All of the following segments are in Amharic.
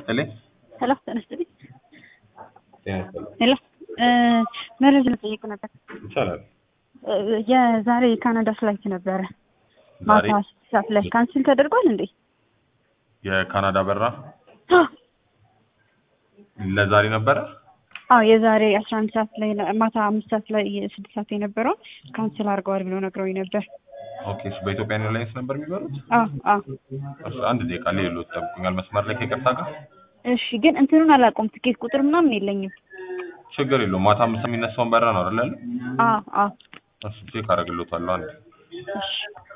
ይስጥልኝ። ሄሎ ጤና ይስጥልኝ። ጤና ይስጥልኝ። ሄሎ መረጃ ልጠይቅ ነበር። ይቻላል። የዛሬ የካናዳ ፍላይት ነበረ ዛሬ ማታ 6 ሰዓት ላይ ካንስል ተደርጓል እንዴ? የካናዳ በራ ለዛሬ ነበረ? አዎ የዛሬ 11 ሰዓት ላይ ማታ 5 ሰዓት ላይ 6 ሰዓት የነበረው ካንስል አድርገዋል ብሎ ነግረውኝ ነበር። ኦኬ እሺ። በኢትዮጵያ ኤርላይንስ ነበር የሚበሩት? አዎ እሺ አንድ ደቂቃ ሌሎት ጠብቁኛል መስመር ላይ ከይቅርታ ጋር። እሺ ግን እንትኑን አላውቀውም፣ ትኬት ቁጥር ምናምን የለኝም። ችግር የለውም። ማታ 5 የሚነሳውን በራ ነው አይደል? አዎ እሺ ቼክ አደርግልዎታለሁ አንዴ። እሺ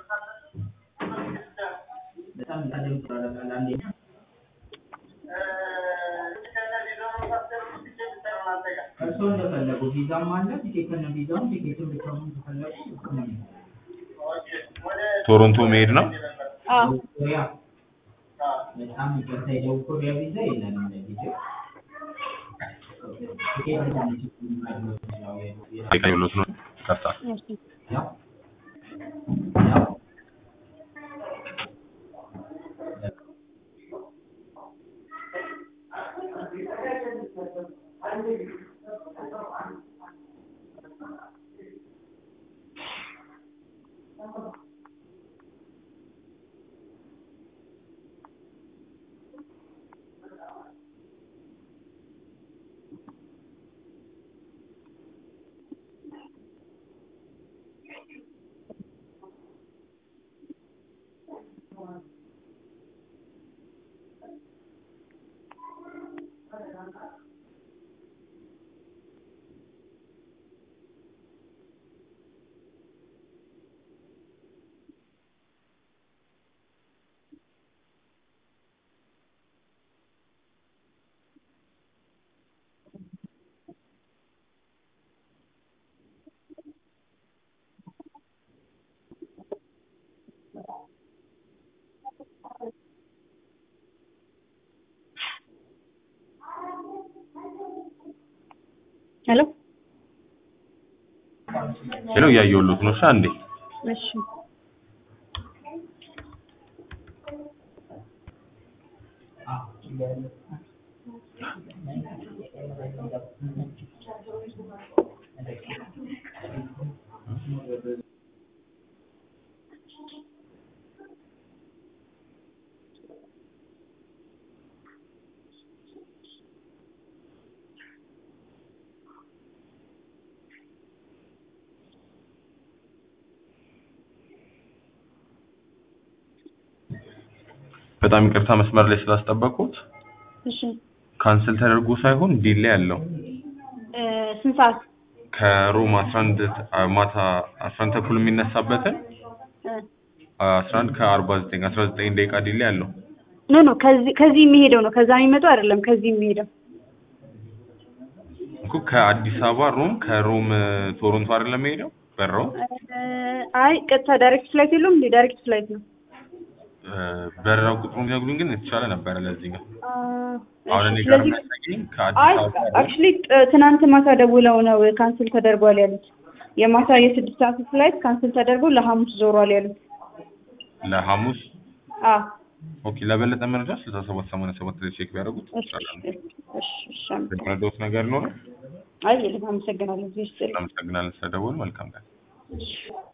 ቶሮንቶ መሄድ ነው? አዎ አይቀርሎት ነው ከርታ ሄሎ ያየሁልዎት ነው። እሺ አንዴ እሺ በጣም ይቅርታ መስመር ላይ ስላስጠበቅኩት። እሺ ካንሰል ተደርጎ ሳይሆን ዲሌይ ያለው ስንት ሰዓት? ከሮም 11 ማታ 11 ተኩል የሚነሳበትን 11 ከ49 19 ደቂቃ ዲሌይ ያለው ኖ ከዚህ የሚሄደው ነው። ከዛ የሚመጣው አይደለም። ከዚህ የሚሄደው እኮ ከአዲስ አበባ ሮም፣ ከሮም ቶሮንቶ አይደለም የሚሄደው በረው? አይ ቀጥታ ዳይሬክት ፍላይት የለውም እንዴ? ዳይሬክት ፍላይት ነው። በረራው ቁጥሩን ቢነግሩኝ ግን የተሻለ ነበረ ለዚህ ጋር። አሁን እኔ ጋር ስለዚህ የሚያሳየኝ ከአዲስ አይ አበባ አክቹሊ ትናንት ማታ ደውለው ነው ካንስል ተደርጓል ያሉት። የማታ የ6 ሰዓት ፍላይት ካንስል ተደርጎ ለሐሙስ ዞሯል ያሉት። ለሐሙስ? አዎ ኦኬ። ለበለጠ መረጃ 6787 ላይ ቼክ ቢያደርጉት ይቻላል። እሺ የተረዳሁት ነገር ነው። አይ አመሰግናለሁ። አመሰግናለን ስለደወሉ። መልካም ቀን።